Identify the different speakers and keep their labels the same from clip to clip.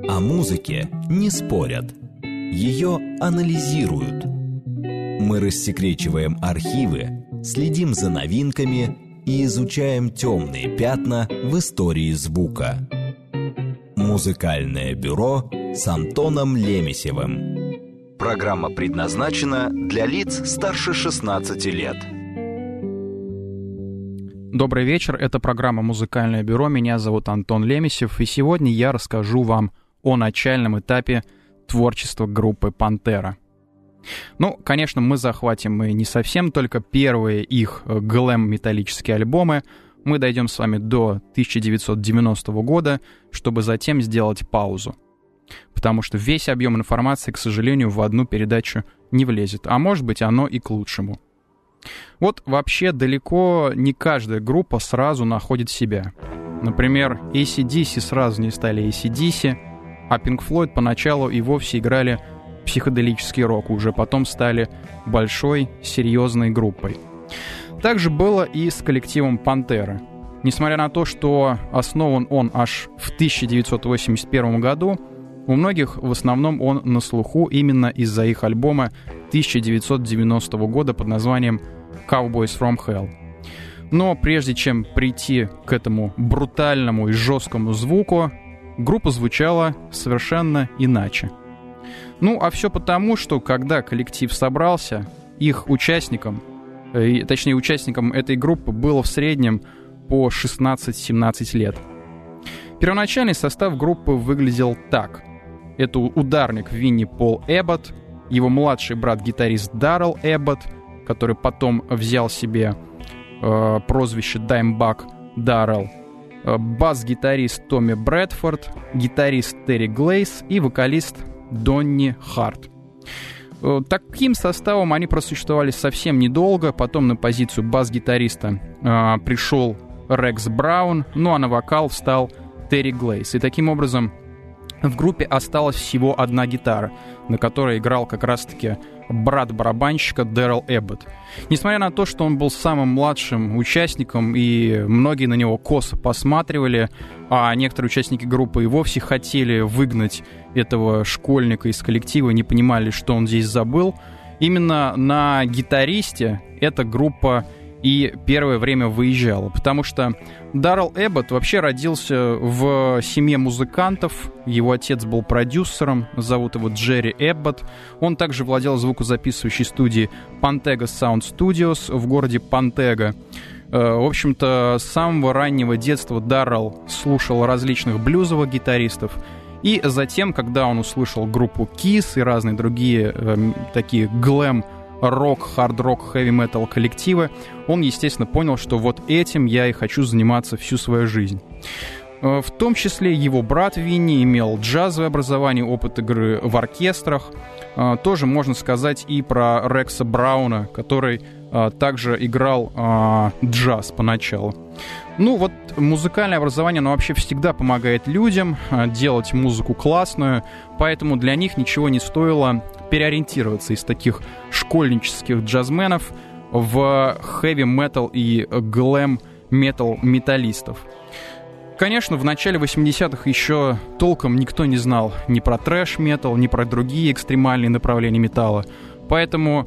Speaker 1: О музыке не спорят, ее анализируют. Мы рассекречиваем архивы, следим за новинками и изучаем темные пятна в истории звука. Музыкальное бюро с Антоном Лемесевым. Программа предназначена для лиц старше 16 лет.
Speaker 2: Добрый вечер, это программа «Музыкальное бюро». Меня зовут Антон Лемесев, и сегодня я расскажу вам о начальном этапе творчества группы «Пантера». Ну, конечно, мы захватим и не совсем только первые их глэм-металлические альбомы. Мы дойдем с вами до 1990 года, чтобы затем сделать паузу. Потому что весь объем информации, к сожалению, в одну передачу не влезет. А может быть, оно и к лучшему. Вот вообще далеко не каждая группа сразу находит себя. Например, AC/DC сразу не стали AC/DC, а Pink Floyd поначалу и вовсе играли психоделический рок, уже потом стали большой, серьезной группой. Также было и с коллективом «Пантера». Несмотря на то, что основан он аж в 1981 году, у многих в основном он на слуху именно из-за их альбома 1990 года под названием «Cowboys from Hell». Но прежде чем прийти к этому брутальному и жесткому звуку, группа звучала совершенно иначе. Ну, а все потому, что когда коллектив собрался, их участникам этой группы было в среднем по 16-17 лет. Первоначальный состав группы выглядел так. Это ударник Винни Пол Эбботт, его младший брат-гитарист Даррел Эбботт, который потом взял себе прозвище Даймбак Даррел, бас-гитарист Томми Брэдфорд, гитарист Терри Глейс и вокалист Донни Харт. Таким составом они просуществовали совсем недолго, потом на позицию бас-гитариста пришел Рекс Браун, ну а на вокал встал Терри Глейс. И таким образом в группе осталась всего одна гитара, на которой играл как раз-таки брат барабанщика Даррел Эбботт. Несмотря на то, что он был самым младшим участником, и многие на него косо посматривали, а некоторые участники группы и вовсе хотели выгнать этого школьника из коллектива, не понимали, что он здесь забыл, именно на гитаристе эта группа и первое время выезжала, потому что Даррел Эбботт вообще родился в семье музыкантов, его отец был продюсером, зовут его Джерри Эбботт, он также владел звукозаписывающей студией Pantega Sound Studios в городе Пантега. В общем-то, с самого раннего детства Даррел слушал различных блюзовых гитаристов, и затем, когда он услышал группу Kiss и разные другие такие глэм, рок, хард-рок, хэви-метал коллективы, он, естественно, понял, что вот этим я и хочу заниматься всю свою жизнь. В том числе его брат Винни имел джазовое образование, опыт игры в оркестрах. Тоже можно сказать и про Рекса Брауна, который также играл джаз поначалу. Ну вот музыкальное образование, оно вообще всегда помогает людям делать музыку классную, поэтому для них ничего не стоило переориентироваться из таких школьнических джазменов в хэви-метал и глэм-метал металлистов. Конечно, в начале 80-х еще толком никто не знал ни про трэш-метал, ни про другие экстремальные направления металла, поэтому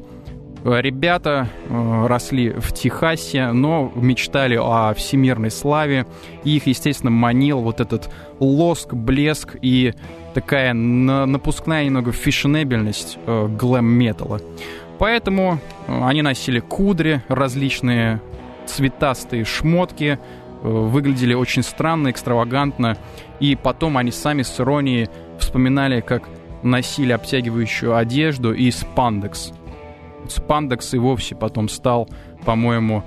Speaker 2: ребята росли в Техасе, но мечтали о всемирной славе, и их, естественно, манил вот этот лоск, блеск и такая напускная немного фешенебельность глэм-металла. Поэтому они носили кудри, различные цветастые шмотки, выглядели очень странно, экстравагантно, и потом они сами с иронией вспоминали, как носили обтягивающую одежду и спандекс. Спандекс и вовсе потом стал, по-моему,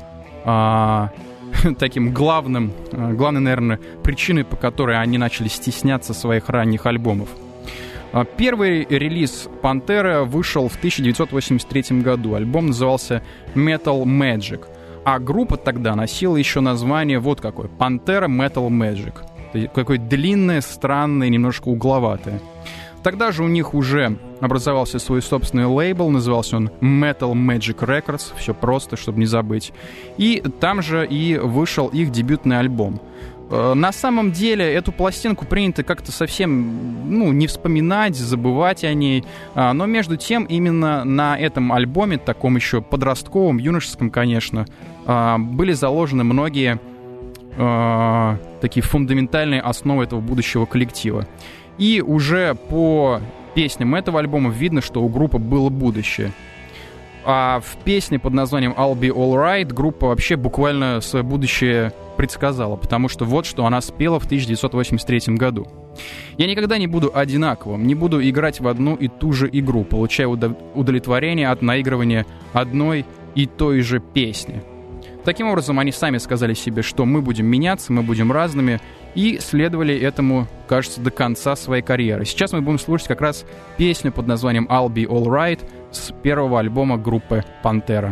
Speaker 2: таким главной, наверное, причиной, по которой они начали стесняться своих ранних альбомов. Первый релиз «Пантеры» вышел в 1983 году. Альбом назывался «Metal Magic», а группа тогда носила еще название вот какое — «Пантера Metal Magic». Какое-то длинное, странное, немножко угловатое. Тогда же у них уже образовался свой собственный лейбл, назывался он Metal Magic Records, все просто, чтобы не забыть. И там же и вышел их дебютный альбом. На самом деле эту пластинку принято как-то совсем, не вспоминать, забывать о ней, но между тем именно на этом альбоме, таком еще подростковом, юношеском, конечно, были заложены многие такие фундаментальные основы этого будущего коллектива. И уже по песням этого альбома видно, что у группы было будущее. А в песне под названием «I'll Be Alright» группа вообще буквально свое будущее предсказала, потому что вот что она спела в 1983 году. «Я никогда не буду одинаковым, не буду играть в одну и ту же игру, получая удовлетворение от наигрывания одной и той же песни». Таким образом, они сами сказали себе, что мы будем меняться, мы будем разными, и следовали этому, кажется, до конца своей карьеры. Сейчас мы будем слушать как раз песню под названием «I'll Be Alright» с первого альбома группы «Пантера».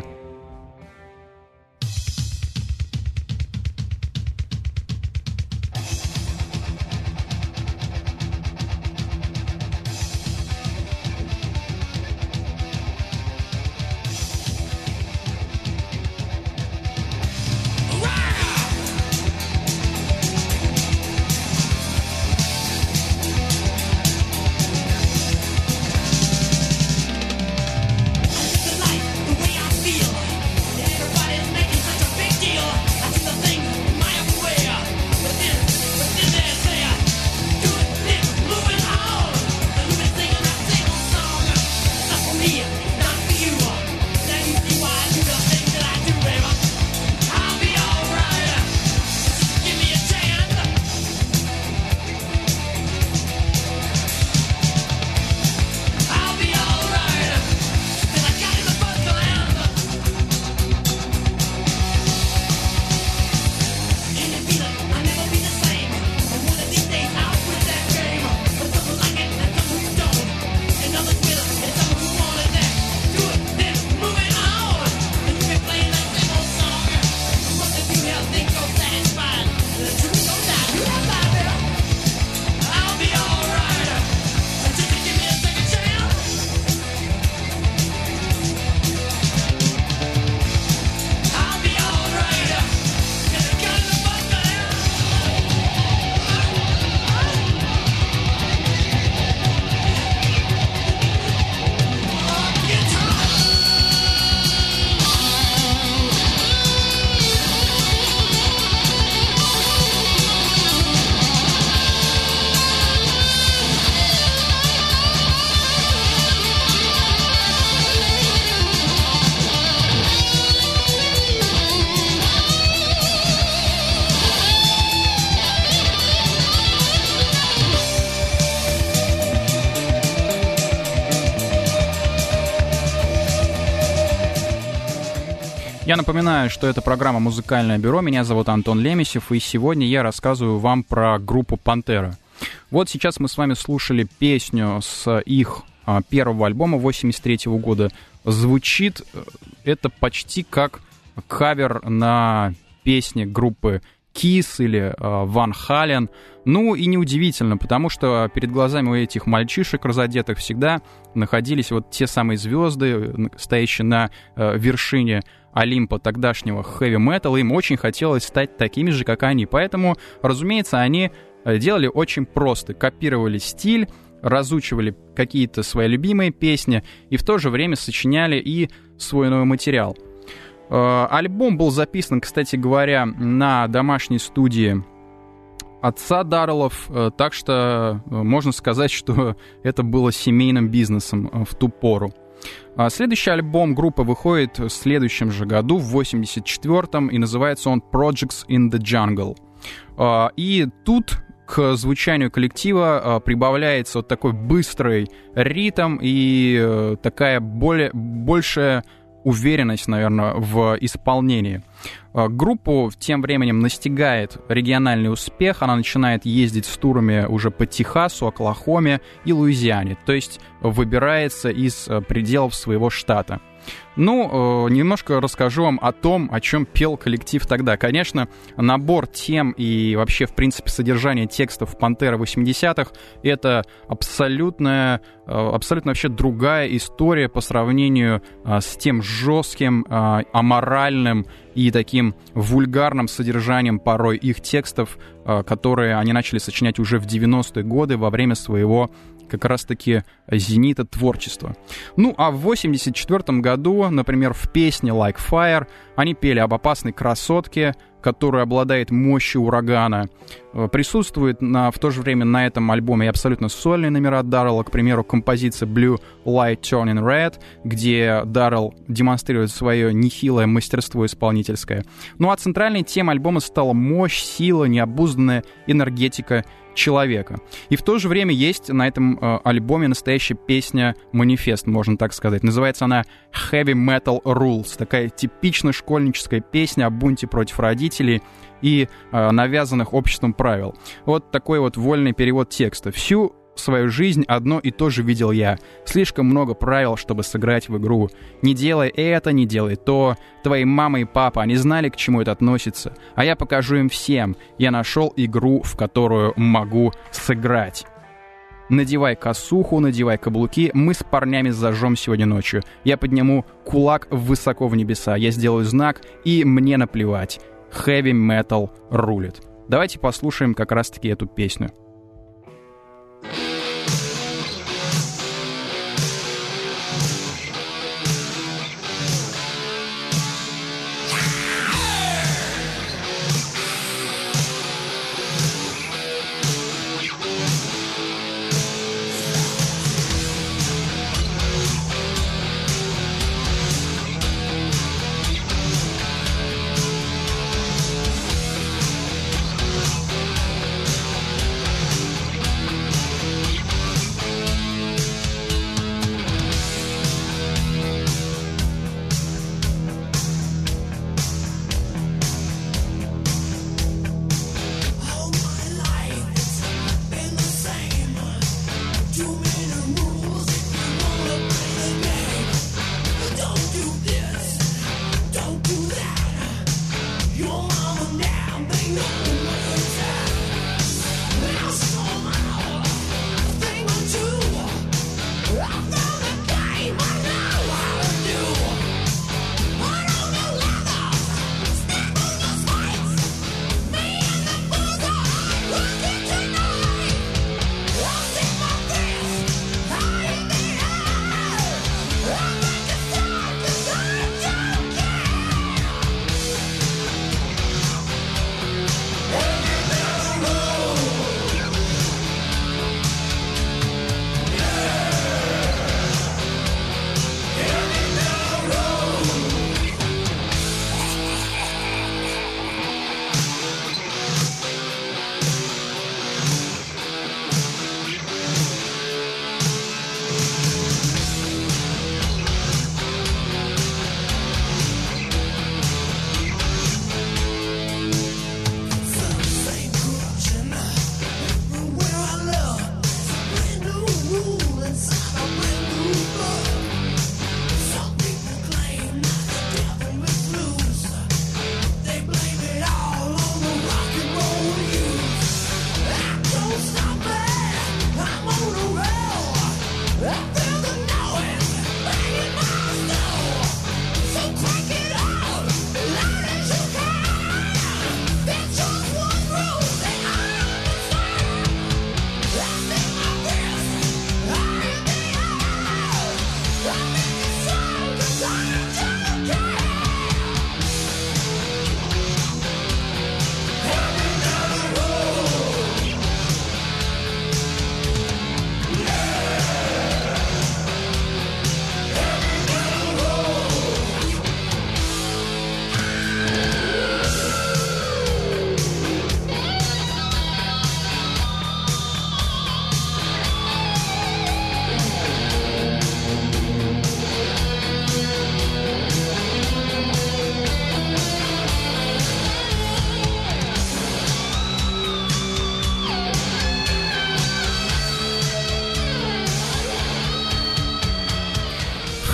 Speaker 2: Я напоминаю, что это программа «Музыкальное бюро». Меня зовут Антон Лемесев, и сегодня я рассказываю вам про группу «Пантера». Вот сейчас мы с вами слушали песню с их первого альбома 1983 года. Звучит это почти как кавер на песни группы Kiss или Ван Хален. Ну и неудивительно, потому что перед глазами у этих мальчишек разодетых всегда находились вот те самые звезды, стоящие на вершине Олимпа тогдашнего хэви-металла. Им очень хотелось стать такими же, как они. Поэтому, разумеется, они делали очень просто. Копировали стиль, разучивали какие-то свои любимые песни и в то же время сочиняли и свой новый материал. Альбом был записан, кстати говоря, на домашней студии отца Дарреллов, так что можно сказать, что это было семейным бизнесом в ту пору. Следующий альбом группы выходит в следующем же году, в 1984-м, и называется он «Projects in the Jungle». И тут к звучанию коллектива прибавляется вот такой быстрый ритм и такая большая уверенность, наверное, в исполнении. Группу тем временем настигает региональный успех, она начинает ездить с турами уже по Техасу, Оклахоме и Луизиане, то есть выбирается из пределов своего штата. Ну, немножко расскажу вам о том, о чем пел коллектив тогда. Конечно, набор тем и вообще, в принципе, содержание текстов «Пантеры» 80-х — это абсолютно вообще другая история по сравнению с тем жестким, аморальным и таким вульгарным содержанием порой их текстов, которые они начали сочинять уже в 90-е годы во время своего как раз-таки зенита творчества. Ну, а в 84 году, например, в песне «Like Fire» они пели об опасной красотке, которая обладает мощью урагана. Присутствует в то же время на этом альбоме и абсолютно сольные номера Даррелла, к примеру, композиция «Blue Light Turning Red», где Даррелл демонстрирует свое нехилое мастерство исполнительское. Ну а центральной темой альбома стала мощь, сила, необузданная энергетика человека. И в то же время есть на этом альбоме настоящая песня-манифест, можно так сказать. Называется она «Heavy Metal Rules». Такая типичная школьническая песня о бунте против родителей и навязанных обществом правил. Вот такой вот вольный перевод текста. Всю свою жизнь одно и то же видел я. Слишком много правил, чтобы сыграть в игру. Не делай это, не делай то. Твои мама и папа, они знали, к чему это относится. А я покажу им всем. Я нашел игру, в которую могу сыграть. Надевай косуху, надевай каблуки. Мы с парнями зажжем сегодня ночью. Я подниму кулак высоко в небеса. Я сделаю знак, и мне наплевать. Heavy Metal рулит. Давайте послушаем как раз-таки эту песню.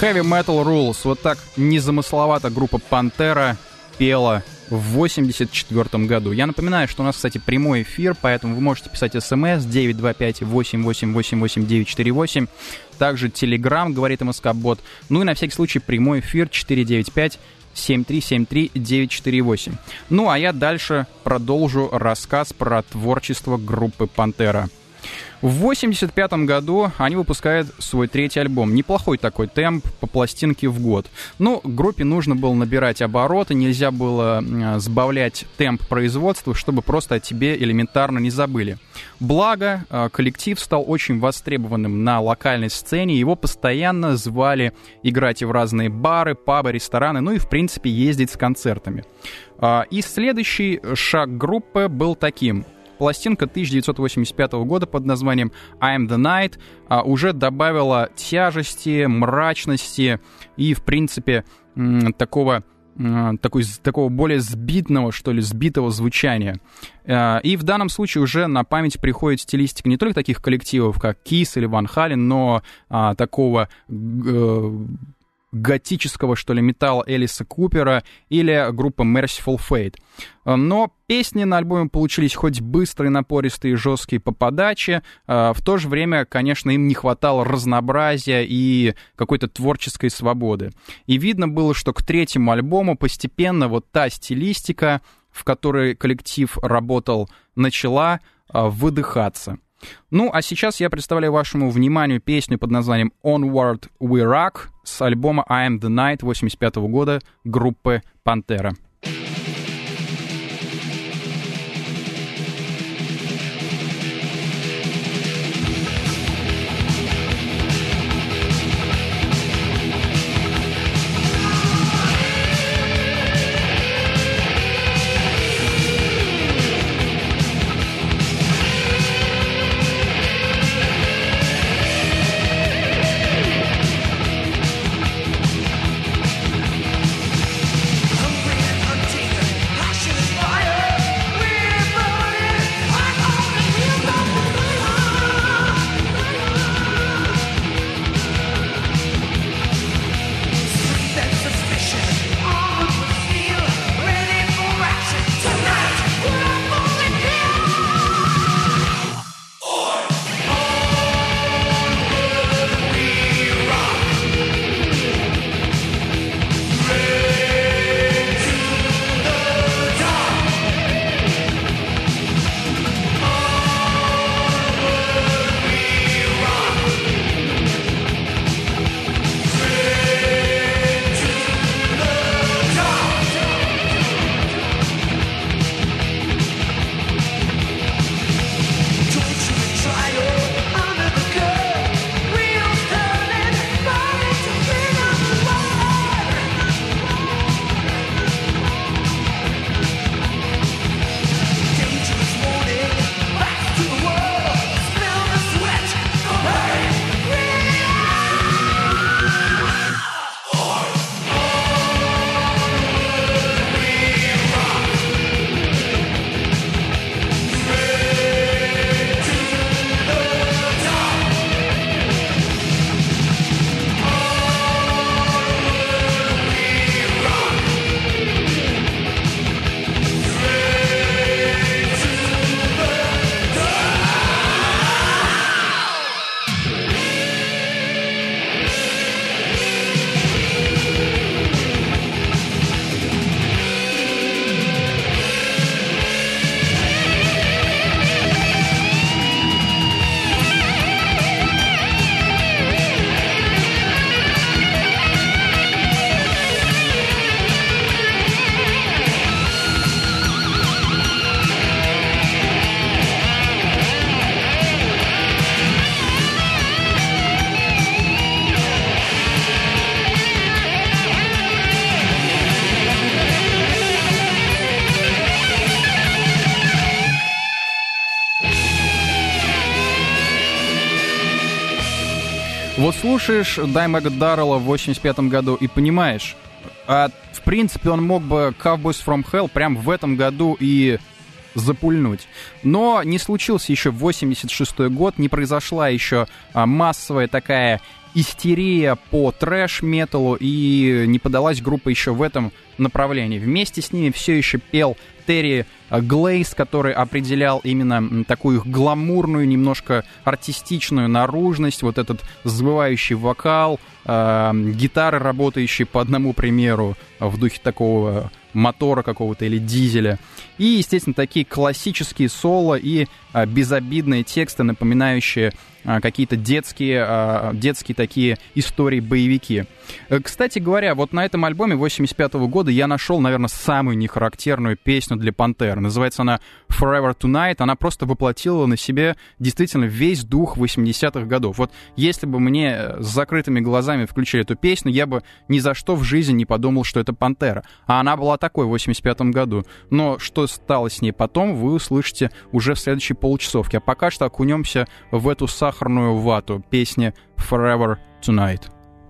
Speaker 2: Heavy Metal Rules. Вот так незамысловато группа «Пантера» пела в 1984 году. Я напоминаю, что у нас, кстати, прямой эфир, поэтому вы можете писать смс 925-8888-948. Также Telegram, говорит МСК-бот. Ну и на всякий случай прямой эфир 495-7373-948. Ну а я дальше продолжу рассказ про творчество группы «Пантера». В 1985 году они выпускают свой третий альбом. Неплохой такой темп по пластинке в год. Но группе нужно было набирать обороты, нельзя было сбавлять темп производства, чтобы просто о тебе элементарно не забыли. Благо, коллектив стал очень востребованным на локальной сцене, его постоянно звали играть и в разные бары, пабы, рестораны, ну и, в принципе, ездить с концертами. И следующий шаг группы был таким. Пластинка 1985 года под названием I'm the Night уже добавила тяжести, мрачности и, в принципе, такого более сбитого звучания. И в данном случае уже на память приходит стилистика не только таких коллективов, как Kiss или Ван Хален, но такого готического, что ли, металла Элиса Купера или группа Merciful Fate. Но песни на альбоме получились хоть быстрые, напористые, жесткие по подаче, в то же время, конечно, им не хватало разнообразия и какой-то творческой свободы. И видно было, что к третьему альбому постепенно вот та стилистика, в которой коллектив работал, начала выдыхаться. Ну, а сейчас я представляю вашему вниманию песню под названием Onward We Rock с альбома I Am The Night 1985 года группы «Пантера». Вот слушаешь Даймега Даррелла в 85 году и понимаешь, в принципе, он мог бы Cowboys from Hell прямо в этом году и запульнуть. Но не случился еще 86-й год, не произошла еще массовая такая истерия по трэш-металу, и не подалась группа еще в этом направлении. Вместе с ними все еще пел Терри Глейс, который определял именно такую их гламурную, немножко артистичную наружность, вот этот взбывающий вокал, гитары, работающие по одному примеру в духе такого мотора какого-то или дизеля. И, естественно, такие классические соло и безобидные тексты, напоминающие какие-то детские такие истории-боевики. Кстати говоря, вот на этом альбоме 85-го года я нашел, наверное, самую нехарактерную песню для Пантер. Называется она Forever Tonight. Она просто воплотила на себе действительно весь дух 80-х годов. Вот если бы мне с закрытыми глазами включили эту песню, я бы ни за что в жизни не подумал, что это Пантера. А она была такой в 85-м году. Но что стало с ней потом, вы услышите уже в следующей получасовке. А пока что окунемся в эту сахарную вату песни Forever Tonight.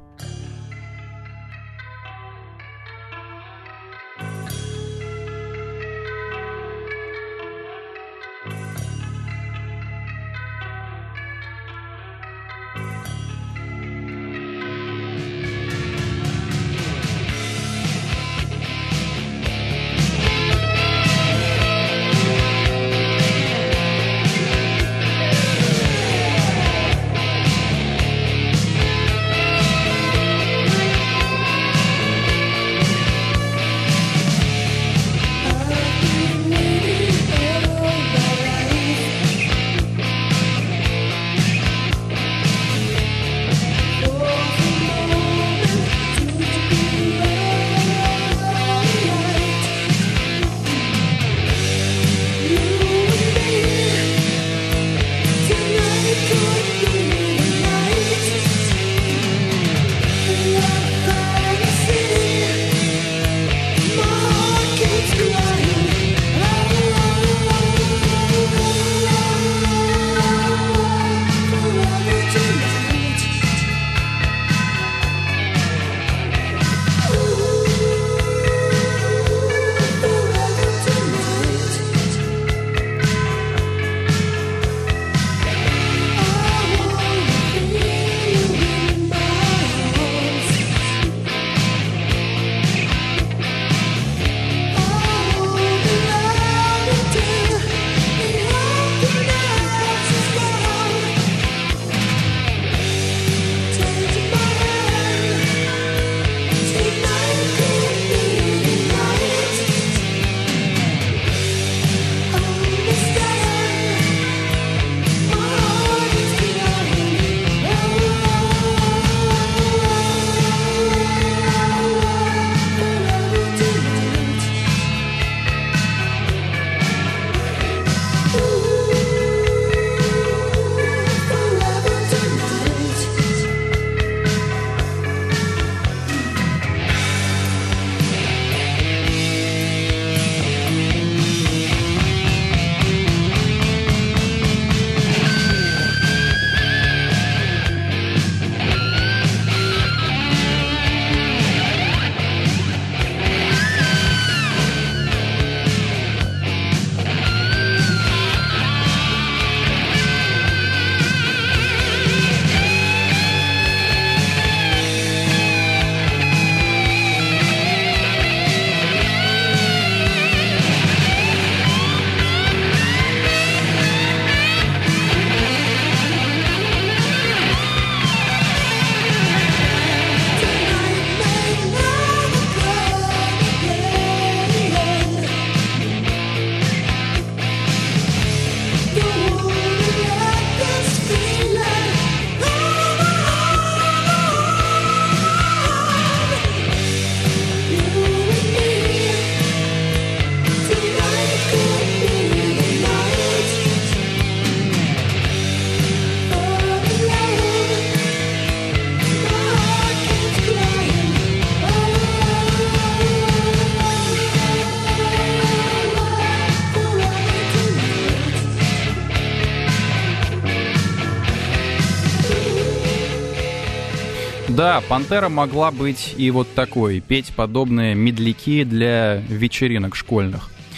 Speaker 2: Да, Пантера могла быть и вот такой, петь подобные медляки для вечеринок школьных.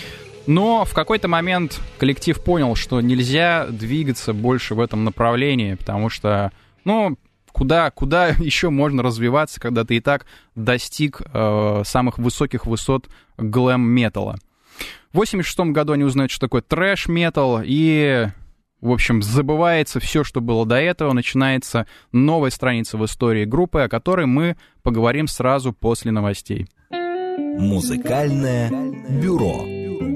Speaker 2: Но в какой-то момент коллектив понял, что нельзя двигаться больше в этом направлении, потому что, куда еще можно развиваться, когда ты и так достиг самых высоких высот глэм-металла. В 1986 году они узнают, что такое трэш-метал, и, в общем, забывается все, что было до этого, начинается новая страница в истории группы, о которой мы поговорим сразу после новостей.
Speaker 1: Музыкальное бюро.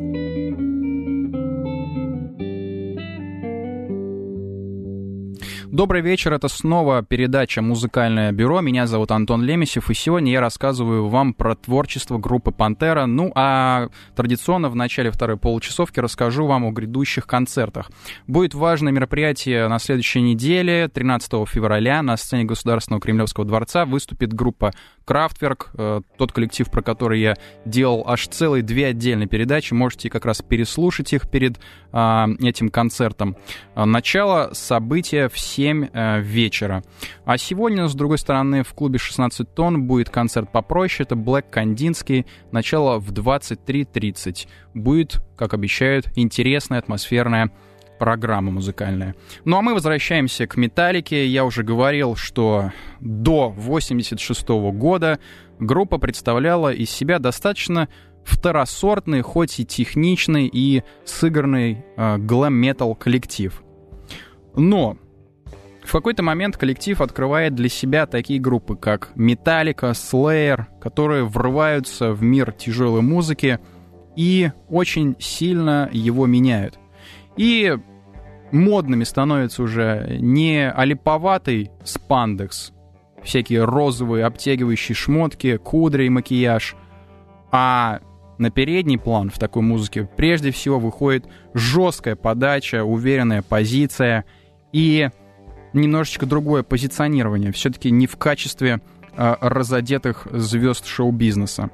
Speaker 2: Добрый вечер, это снова передача «Музыкальное бюро». Меня зовут Антон Лемесев, и сегодня я рассказываю вам про творчество группы «Пантера». А традиционно в начале второй получасовки расскажу вам о грядущих концертах. Будет важное мероприятие на следующей неделе. 13 февраля на сцене Государственного Кремлевского дворца выступит группа «Крафтверк», тот коллектив, про который я делал аж целые 2 отдельные передачи. Можете как раз переслушать их перед этим концертом. Начало события в 7 вечера. А сегодня, с другой стороны, в клубе 16 тонн будет концерт попроще. Это Блэк Кандинский. Начало в 23:30. Будет, как обещают, интересная атмосферная программа музыкальная. А мы возвращаемся к «Металлике». Я уже говорил, что до 1986 года группа представляла из себя достаточно второсортный, хоть и техничный, и сыгранный глэм-метал коллектив. Но в какой-то момент коллектив открывает для себя такие группы, как Metallica, Slayer, которые врываются в мир тяжелой музыки и очень сильно его меняют. И модными становятся уже не олиповатый спандекс, всякие розовые обтягивающие шмотки, кудри и макияж, а на передний план в такой музыке прежде всего выходит жесткая подача, уверенная позиция и немножечко другое позиционирование, все-таки не в качестве разодетых звезд шоу-бизнеса.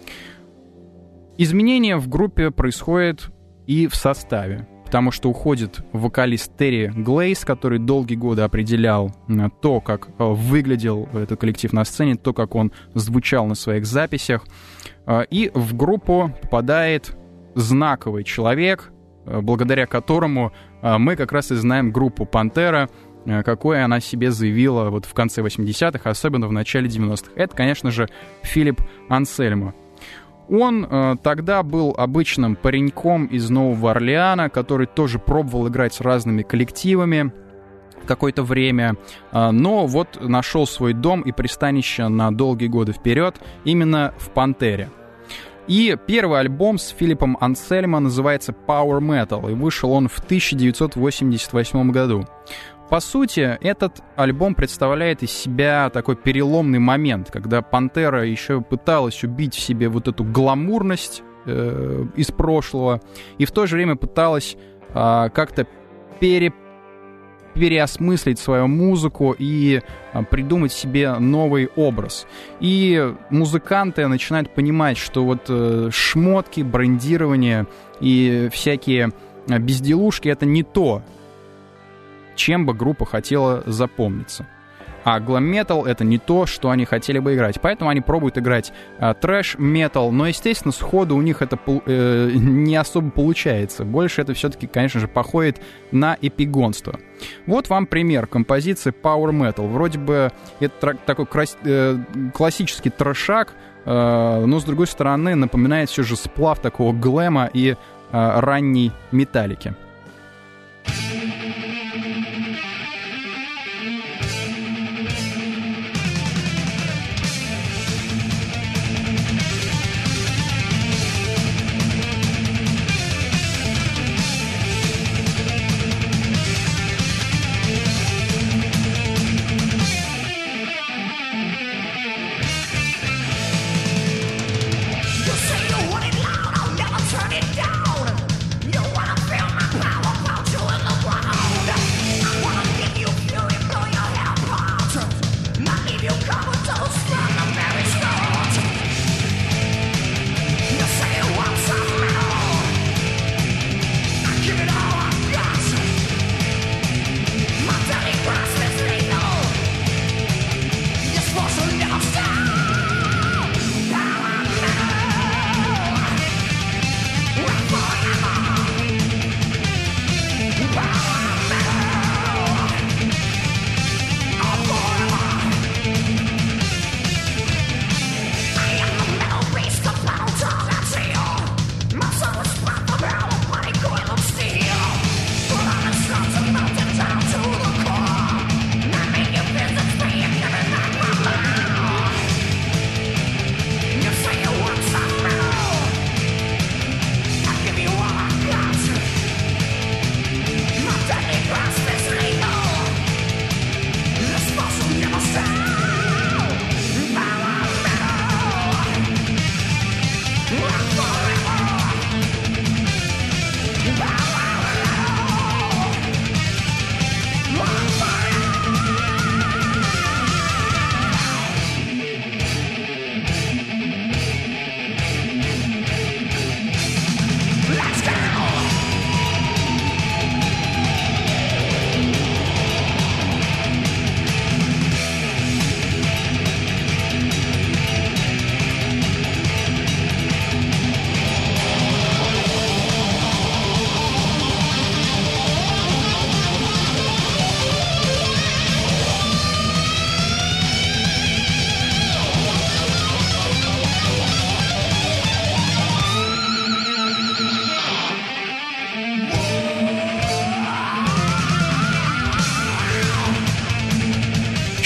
Speaker 2: Изменения в группе происходят и в составе, потому что уходит вокалист Терри Глейс, который долгие годы определял то, как выглядел этот коллектив на сцене, то, как он звучал на своих записях. И в группу попадает знаковый человек, благодаря которому мы как раз и знаем группу «Пантера», какое она себе заявила вот в конце 80-х, особенно в начале 90-х. Это, конечно же, Филипп Ансельмо. Он тогда был обычным пареньком из Нового Орлеана, который тоже пробовал играть с разными коллективами какое-то время, но вот нашел свой дом и пристанище на долгие годы вперед именно в «Пантере». И первый альбом с Филиппом Ансельмо называется Power Metal, и вышел он в 1988 году. По сути, этот альбом представляет из себя такой переломный момент, когда «Пантера» еще пыталась убить в себе вот эту гламурность из прошлого, и в то же время пыталась как-то переосмыслить свою музыку и придумать себе новый образ. И музыканты начинают понимать, что вот шмотки, брендирование и всякие безделушки — это не то, чем бы группа хотела запомниться. А глэм-метал — это не то, что они хотели бы играть. Поэтому они пробуют играть трэш-метал, но, естественно, сходу у них это не особо получается. Больше это все-таки, конечно же, походит на эпигонство. Вот вам пример композиции Power Metal. Вроде бы это такой классический трэшак, но, с другой стороны, напоминает все же сплав такого глэма и ранней металлики.
Speaker 3: You say you want it loud, I'll never turn it down. You wanna feel my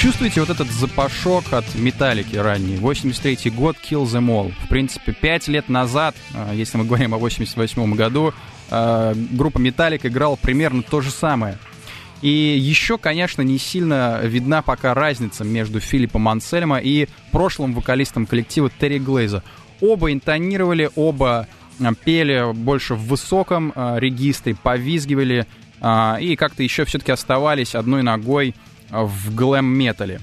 Speaker 2: Чувствуете вот этот запашок от Металлики ранний? 83-й год, Kill Them All. В принципе, 5 лет назад, если мы говорим о 88-м году, группа Металлика играла примерно то же самое. И еще, конечно, не сильно видна пока разница между Филиппом Ансельмо и прошлым вокалистом коллектива Терри Глейза. Оба интонировали, оба пели больше в высоком регистре, повизгивали и как-то еще все-таки оставались одной ногой в глэм-метале.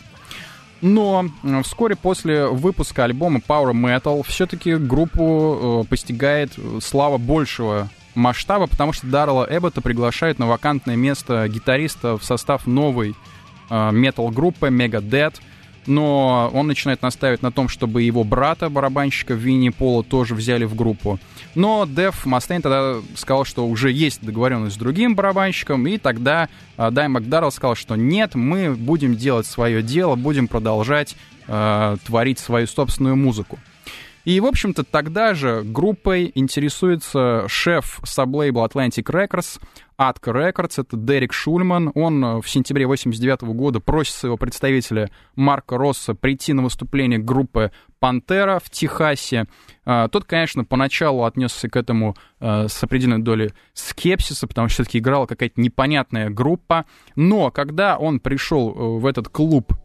Speaker 2: Но вскоре после выпуска альбома Power Metal все-таки группу постигает слава большего масштаба, потому что Даррелла Эббота приглашают на вакантное место гитариста в состав новой метал-группы Megadeth, но он начинает настаивать на том, чтобы его брата, барабанщика Винни Пола, тоже взяли в группу. Но Дэв Мастейн тогда сказал, что уже есть договоренность с другим барабанщиком, и тогда Даймонд Даррелл сказал, что нет, мы будем делать свое дело, будем продолжать творить свою собственную музыку. И, в общем-то, тогда же группой интересуется шеф саблейбла Atlantic Records, Atco Records, это Дерек Шульман. Он в сентябре 1989 года просит своего представителя Марка Росса прийти на выступление группы «Пантера» в Техасе. Тот, конечно, поначалу отнесся к этому с определенной долей скепсиса, потому что все-таки играла какая-то непонятная группа. Но когда он пришел в этот клуб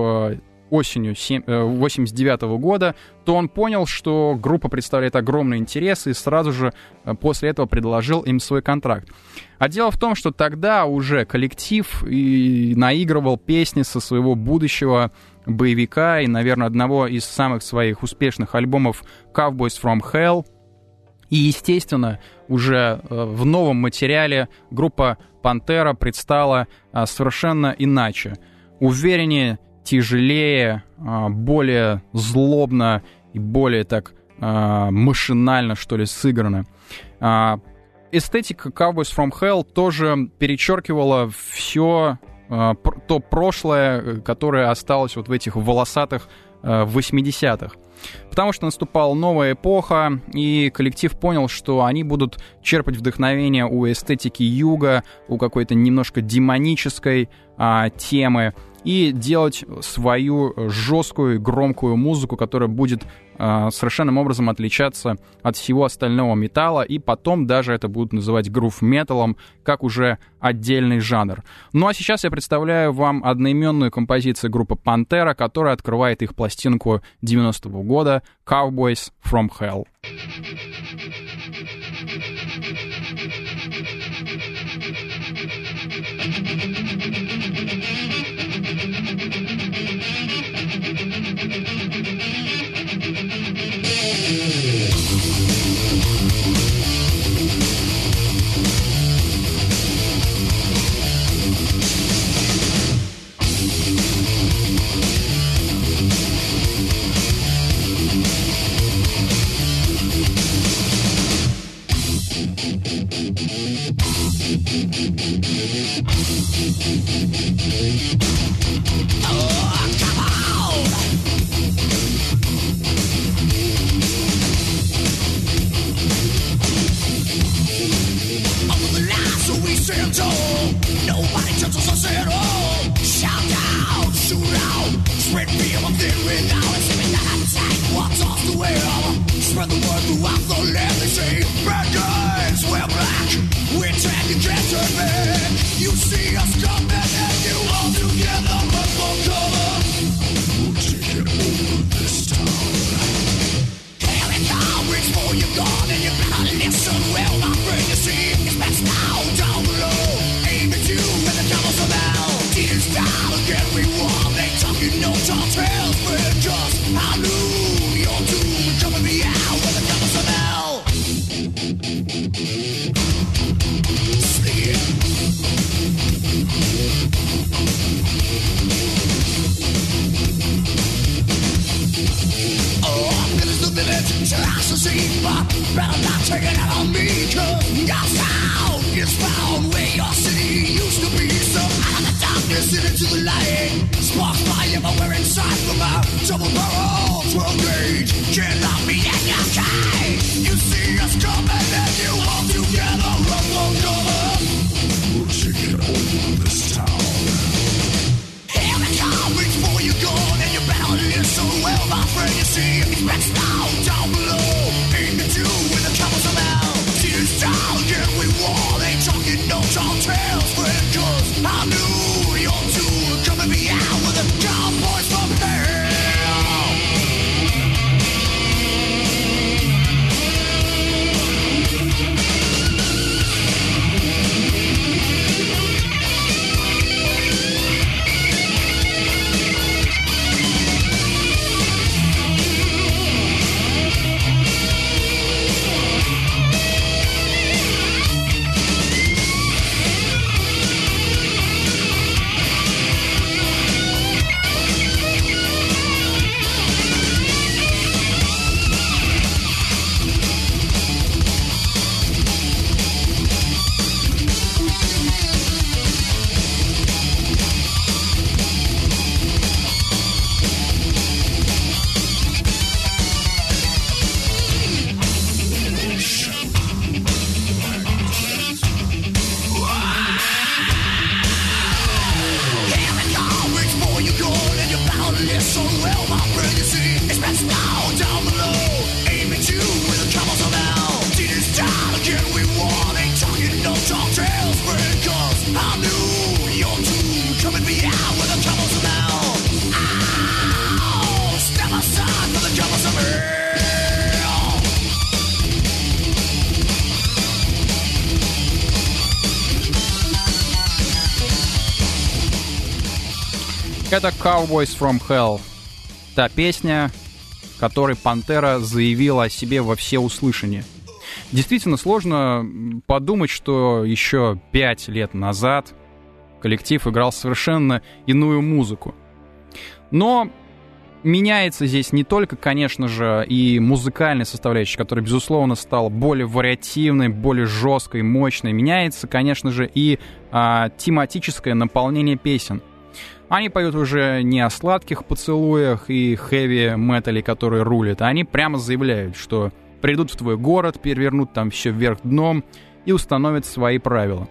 Speaker 2: осенью 1989 года, то он понял, что группа представляет огромный интерес, и сразу же после этого предложил им свой контракт. А дело в том, что тогда уже коллектив и наигрывал песни со своего будущего боевика и, наверное, одного из самых своих успешных альбомов Cowboys from Hell. И, естественно, уже в новом материале группа «Пантера» предстала совершенно иначе. Увереннее, тяжелее, более злобно и более так машинально, что ли, сыграно. Эстетика Cowboys from Hell тоже перечеркивала все то прошлое, которое осталось вот в этих волосатых 80-х. Потому что наступала новая эпоха, и коллектив понял, что они будут черпать вдохновение у эстетики юга, у какой-то немножко демонической темы, и делать свою жесткую, громкую музыку, которая будет совершенным образом отличаться от всего остального металла, и потом даже это будут называть грув-металлом, как уже отдельный жанр. Ну а сейчас я представляю вам одноименную композицию группы «Пантера», которая открывает их пластинку 90-го года «Cowboys from Hell».
Speaker 3: Here we come, friend, you see, it's best now down below. Aim at you with a troublesome out. See this down, get we war. They talking no tall tales, friend, cause I knew you're two coming me out with the cowboys from hell.
Speaker 2: Это Cowboys from Hell, та песня, которой Пантера заявила о себе во всеуслышание. Действительно сложно подумать, что еще 5 лет назад коллектив играл совершенно иную музыку. Но меняется здесь не только, конечно же, и музыкальная составляющая, которая, безусловно, стала более вариативной, более жесткой, мощной. Меняется, конечно же, и тематическое наполнение песен. Они поют уже не о сладких поцелуях и хэви-метале, которые рулят, а они прямо заявляют, что придут в твой город, перевернут там все вверх дном и установят свои правила.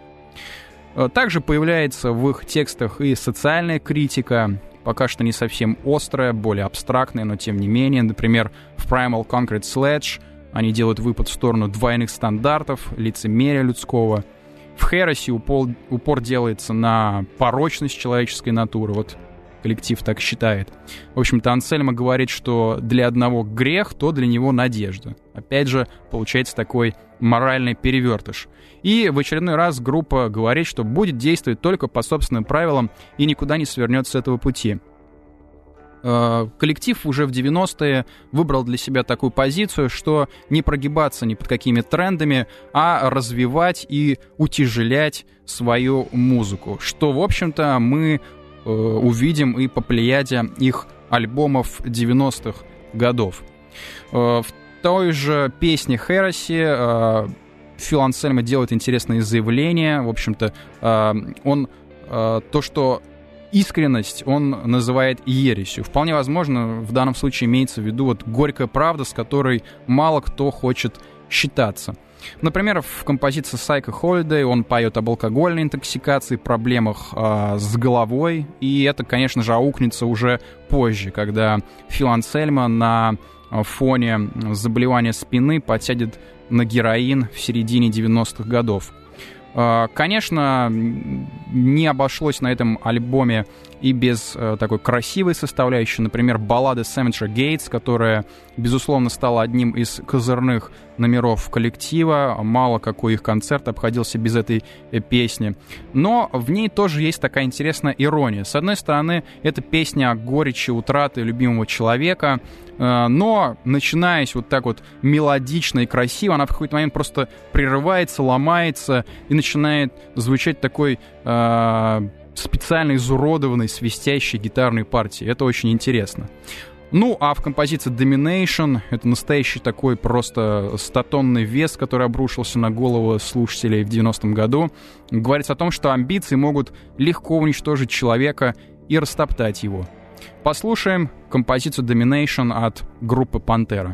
Speaker 2: Также появляется в их текстах и социальная критика, пока что не совсем острая, более абстрактная, но тем не менее. Например, в Primal Concrete Sledge они делают выпад в сторону двойных стандартов, лицемерия людского. В Heresy упор делается на порочность человеческой натуры. Вот коллектив так считает. В общем-то, Ансельмо говорит, что для одного грех, то для него надежда. Опять же, получается такой моральный перевертыш. И в очередной раз группа говорит, что будет действовать только по собственным правилам и никуда не свернет с этого пути. Коллектив уже в 90-е выбрал для себя такую позицию, что не прогибаться ни под какими трендами, а развивать и утяжелять свою музыку, что, в общем-то, мы увидим и по плеяде их альбомов 90-х годов. В той же песне Heresy Фил Ансельмо делает интересные заявления. В общем-то, он то, что искренность он называет ересью. Вполне возможно, в данном случае имеется в виду вот горькая правда, с которой мало кто хочет считаться. Например, в композиции Psycho Holiday он поет об алкогольной интоксикации, проблемах с головой, и это, конечно же, аукнется уже позже, когда Фил Ансельмо на фоне заболевания спины подсядет на героин в середине 90-х годов. Конечно, не обошлось на этом альбоме и без такой красивой составляющей, например, баллады Cemetery Gates, которая, безусловно, стала одним из козырных номеров коллектива. Мало какой их концерт обходился без этой песни. Но в ней тоже есть такая интересная ирония. С одной стороны, это песня о горечи утраты любимого человека, но, начинаясь вот так вот мелодично и красиво, она в какой-то момент просто прерывается, ломается и начинает звучать такой специально изуродованной, свистящей гитарной партии. Это очень интересно. Ну, а в композиции Domination это настоящий такой просто стотонный вес, который обрушился на голову слушателей в 90-м году. Говорится о том, что амбиции могут легко уничтожить человека и растоптать его. Послушаем композицию Domination от группы Пантера.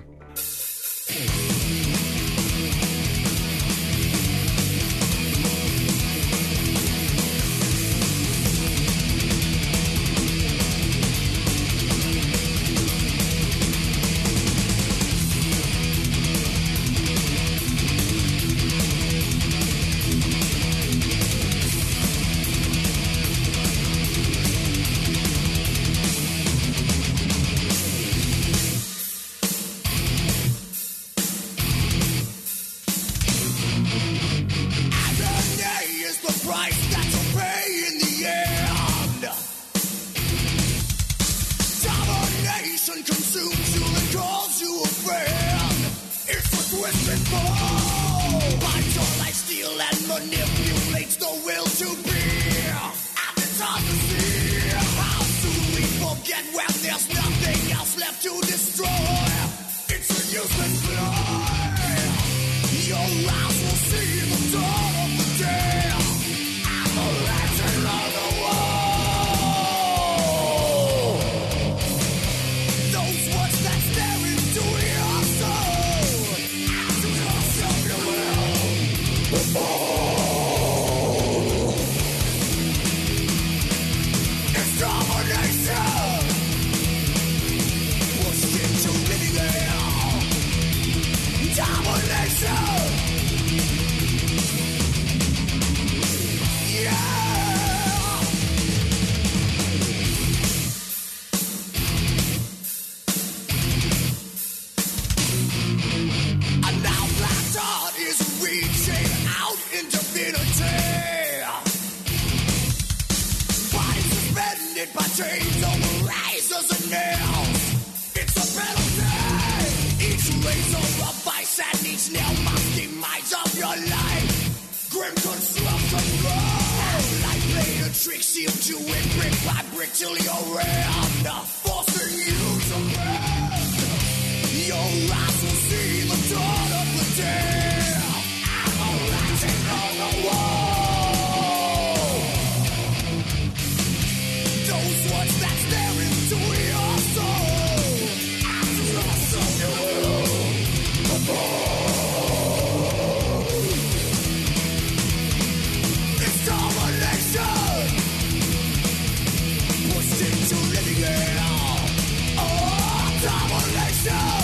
Speaker 3: fall. Control like steel and manipulates the will to be. And it's hard to see how soon we forget when there's nothing else left to destroy. It's a useless play. Your eyes will see the dawn of the day. And the legend of the wall. Those words that stare into your soul. As you yourself you will fall. It's domination. Pushed into living hell. Domination. Yeah. And now Black Dot is reaching out infinity. Bodies suspended by chains over razors and nails. It's a penalty. Each razor a vice and each nail must demise of your life. Grim construction grows. Life played a trick, sealed you in brick by brick till you're rammed, forcing you to bend. Your eyes will see the dawn of the day. And the writing on the wall. Those words that stare into your soul. As your soul you will fall. It's domination. Pushed into living hell. Oh, domination.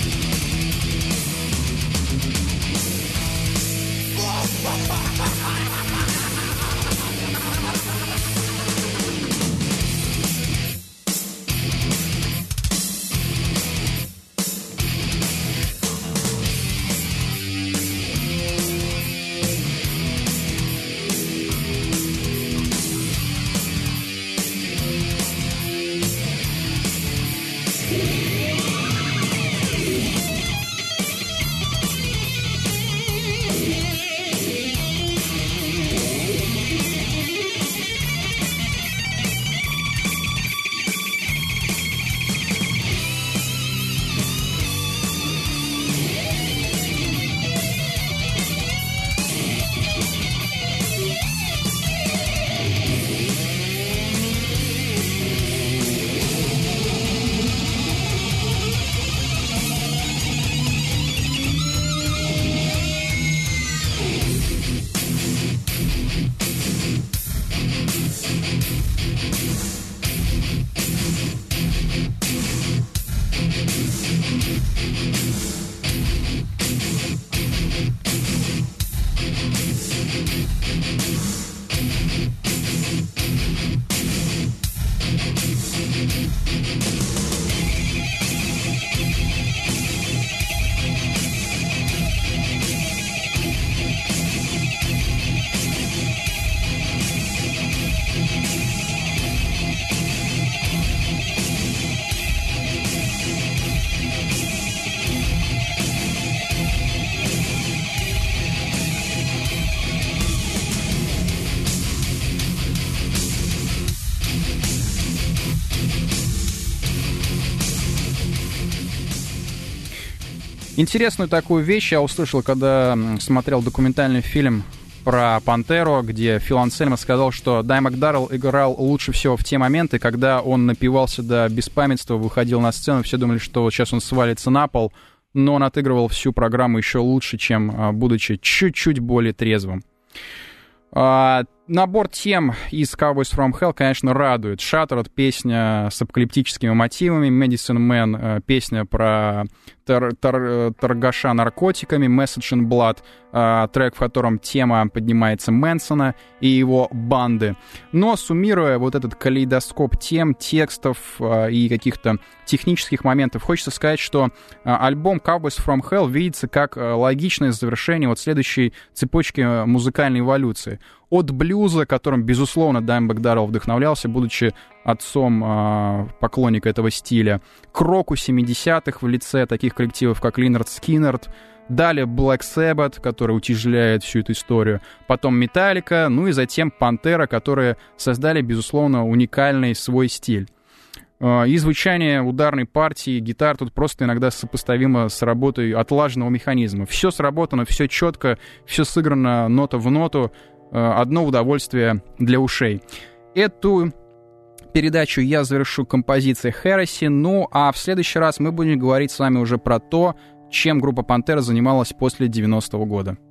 Speaker 2: Интересную такую вещь я услышал, когда смотрел документальный фильм про Пантеру, где Фил Ансельмо сказал, что Даймонд Даррелл играл лучше всего в те моменты, когда он напивался до беспамятства, выходил на сцену, все думали, что вот сейчас он свалится на пол, но он отыгрывал всю программу еще лучше, чем будучи чуть-чуть более трезвым. Набор тем из Cowboys from Hell, конечно, радует. Shattered — песня с апокалиптическими мотивами, Medicine Man — песня про торгаша наркотиками, Message in Blood — трек, в котором тема поднимается Мэнсона и его банды. Но, суммируя вот этот калейдоскоп тем, текстов и каких-то технических моментов, хочется сказать, что альбом Cowboys from Hell видится как логичное завершение вот следующей цепочки музыкальной эволюции. От блюза, которым, безусловно, Даймонд Даррелл вдохновлялся, будучи отцом поклонника этого стиля, к року 70-х в лице таких коллективов, как Линард Скиннерд, Далее Black Sabbath, который утяжеляет всю эту историю. Потом Metallica, ну и затем Pantera, которые создали, безусловно, уникальный свой стиль. И звучание ударной партии гитар тут просто иногда сопоставимо с работой отлаженного механизма. Все сработано, все четко, все сыграно нота в ноту. Одно удовольствие для ушей. Эту передачу я завершу композицией Heresy, ну а в следующий раз мы будем говорить с вами уже про то, чем группа Pantera занималась после 90-го года.